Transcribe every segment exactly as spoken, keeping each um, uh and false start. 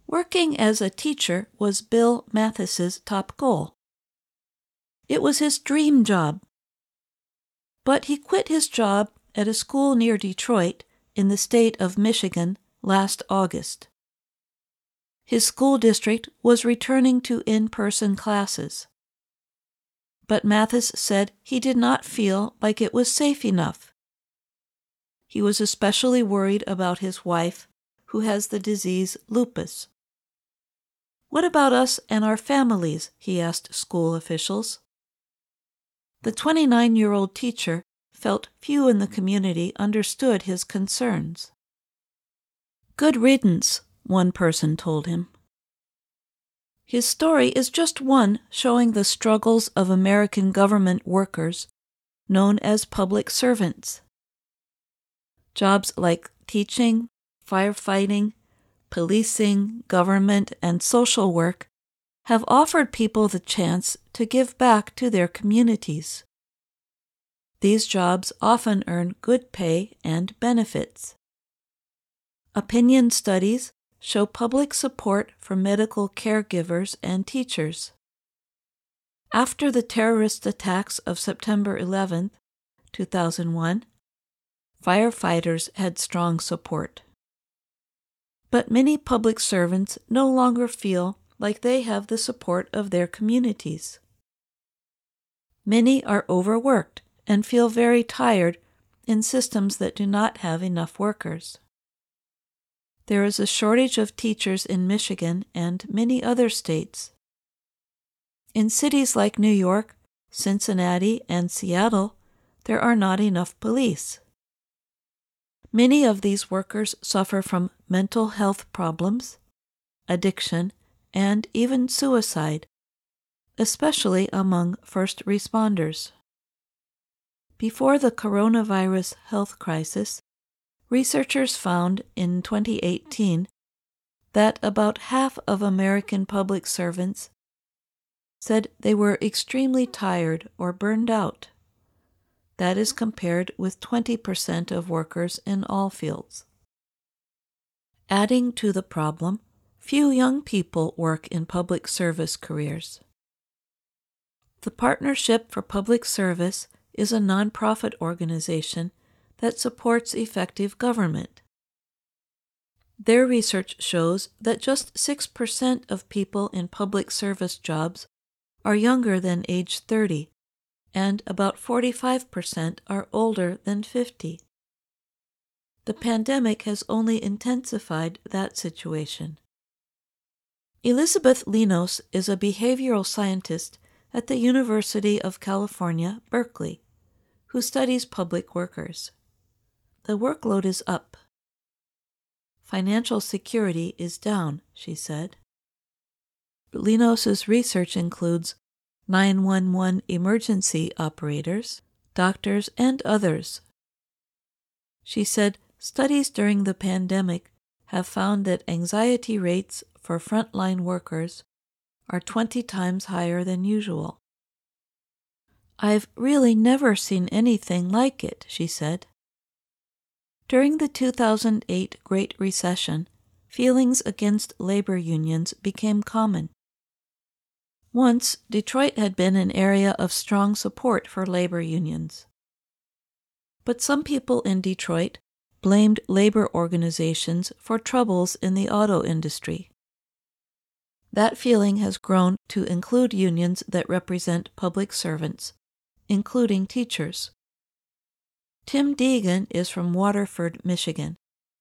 Working as a teacher was Bill Mathis's top goal. It was his dream job. But he quit his job at a school near Detroit in the state of Michigan last August. His school district was returning to in-person classes. But Mathis said he did not feel like it was safe enough. He was especially worried about his wife, who has the disease lupus. "What about us and our families?" he asked school officials. The twenty-nine-year-old teacher felt few in the community understood his concerns. "Good riddance," one person told him. His story is just one showing the struggles of American government workers, known as public servants. Jobs like teaching, firefighting, policing, government, and social work have offered people the chance to give back to their communities. These jobs often earn good pay and benefits. Opinion studies show public support for medical caregivers and teachers. After the terrorist attacks of September eleventh, two thousand one, firefighters had strong support. But many public servants no longer feel like they have the support of their communities. Many are overworked and feel very tired in systems that do not have enough workers. There is a shortage of teachers in Michigan and many other states. In cities like New York, Cincinnati, and Seattle, there are not enough police. Many of these workers suffer from mental health problems, addiction, and even suicide, especially among first responders. Before the coronavirus health crisis, researchers found in twenty eighteen that about half of American public servants said they were extremely tired or burned out. That is compared with twenty percent of workers in all fields. Adding to the problem, few young people work in public service careers. The Partnership for Public Service is a nonprofit organization that supports effective government. Their research shows that just six percent of people in public service jobs are younger than age thirty, and about forty-five percent are older than fifty. The pandemic has only intensified that situation. Elizabeth Linos is a behavioral scientist at the University of California, Berkeley, who studies public workers. The workload is up. Financial security is down, she said. Linos's research includes nine one one emergency operators, doctors, and others. She said studies during the pandemic have found that anxiety rates for frontline workers are twenty times higher than usual. "I've really never seen anything like it," she said. During the two thousand eight Great Recession, feelings against labor unions became common. Once, Detroit had been an area of strong support for labor unions. But some people in Detroit blamed labor organizations for troubles in the auto industry. That feeling has grown to include unions that represent public servants, including teachers. Tim Deegan is from Waterford, Michigan.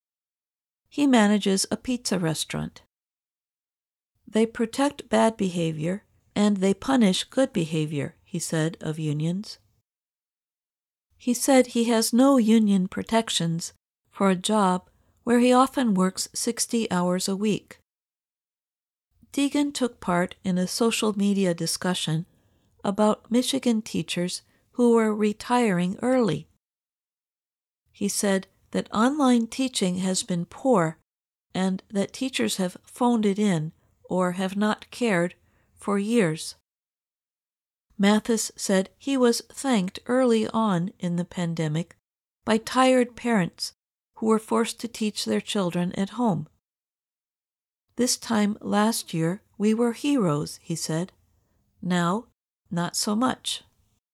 He manages a pizza restaurant. "They protect bad behavior, and they punish good behavior," he said of unions. He said he has no union protections for a job where he often works sixty hours a week. Deegan took part in a social media discussion about Michigan teachers who were retiring early. He said that online teaching has been poor and that teachers have phoned it in or have not cared for years. Mathis said he was thanked early on in the pandemic by tired parents who were forced to teach their children at home. This time last year we were heroes, he said. Now, not so much.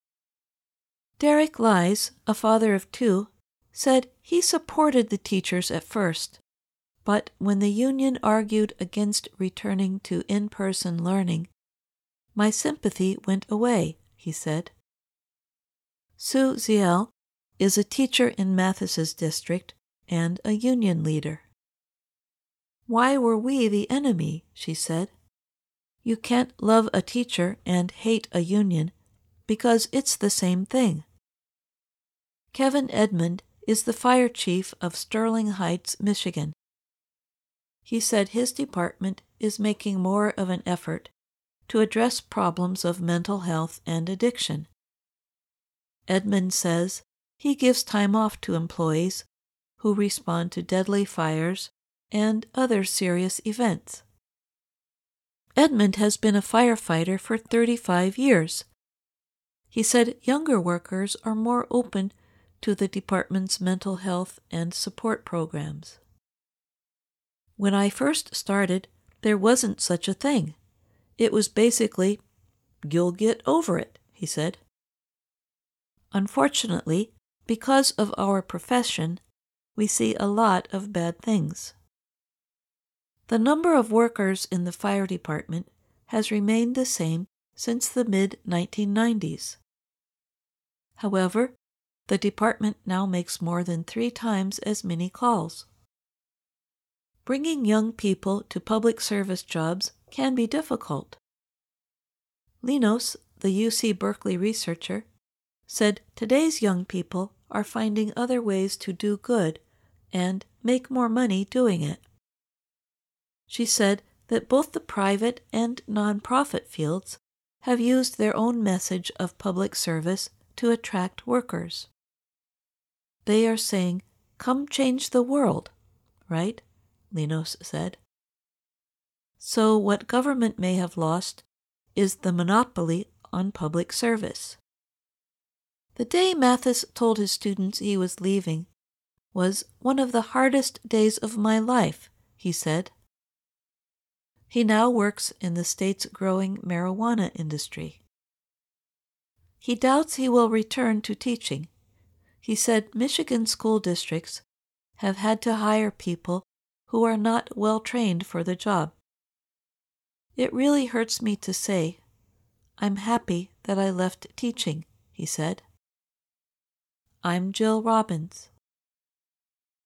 Derek Lies, a father of two, said he supported the teachers at first, but when the union argued against returning to in-person learning, my sympathy went away, he said. Sue Ziel is a teacher in Mathis's district and a union leader. Why were we the enemy, she said. You can't love a teacher and hate a union because it's the same thing. Kevin Edmond is the fire chief of Sterling Heights, Michigan. He said his department is making more of an effort to address problems of mental health and addiction. Edmond says he gives time off to employees who respond to deadly fires and other serious events. Edmond has been a firefighter for thirty-five years. He said younger workers are more open to the department's mental health and support programs. When I first started, there wasn't such a thing. It was basically, you'll get over it, he said. Unfortunately, because of our profession, we see a lot of bad things. The number of workers in the fire department has remained the same since the mid nineteen nineties. However, the department now makes more than three times as many calls. Bringing young people to public service jobs can be difficult. Linos, the U C Berkeley researcher, said today's young people are finding other ways to do good and make more money doing it. She said that both the private and nonprofit fields have used their own message of public service to attract workers. They are saying, "Come change the world," right? Linos said. So what government may have lost is the monopoly on public service. The day Mathis told his students he was leaving was one of the hardest days of my life, he said. He now works in the state's growing marijuana industry. He doubts he will return to teaching. He said Michigan school districts have had to hire people who are not well trained for the job. It really hurts me to say, I'm happy that I left teaching, he said. I'm Jill Robbins.